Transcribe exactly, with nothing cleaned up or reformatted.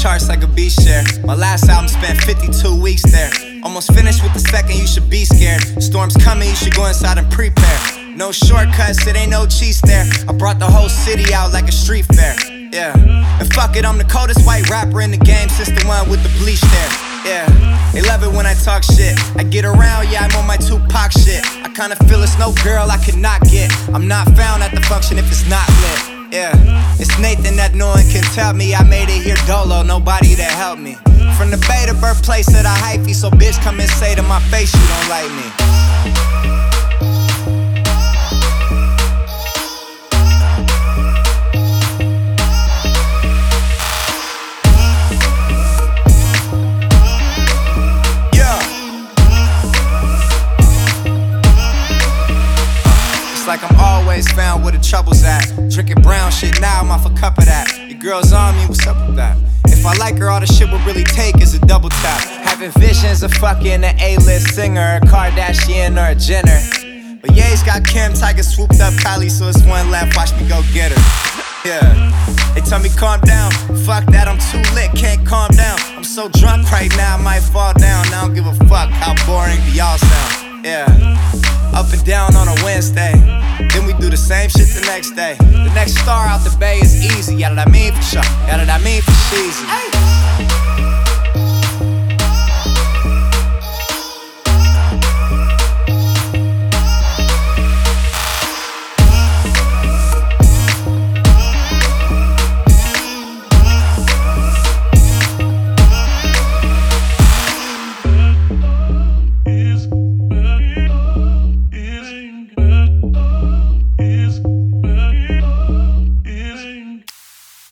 charts like a beach share. My last album spent fifty-two weeks there. Almost finished with the second, you should be scared. Storm's coming, you should go inside and prepare. No shortcuts, it ain't no cheese there. I brought the whole city out like a street fair. Yeah, and fuck it, I'm the coldest white rapper in the game since the one with the bleach there. Yeah, they love it when I talk shit. I get around, yeah, I'm on my Tupac shit. I kinda feel it's no girl I cannot get. I'm not found at the function if it's not lit. Yeah, it's Nathan that no one can tell me I made it here dolo, nobody to help me. From the Bay, the birthplace of the hyphy, so bitch come and say to my face you don't like me. Like I'm always found where the trouble's at. Drinking brown shit now, I'm off a cup of that. Your girl's on me, what's up with that? If I like her, all the shit we'll really take is a double tap. Having visions of fucking an A-list singer, a Kardashian or a Jenner. But Ye's got Kim, Tiger swooped up Kylie, so it's one left, watch me go get her. Yeah, they tell me calm down. Fuck that, I'm too lit, can't calm down. I'm so drunk right now, I might fall down. I don't give a fuck how boring do y'all sound. Yeah, up and down on a Wednesday. Then we do the same shit the next day. The next star out the Bay is easy. Yeah, that I mean for sure. Yeah, that I mean for cheesy.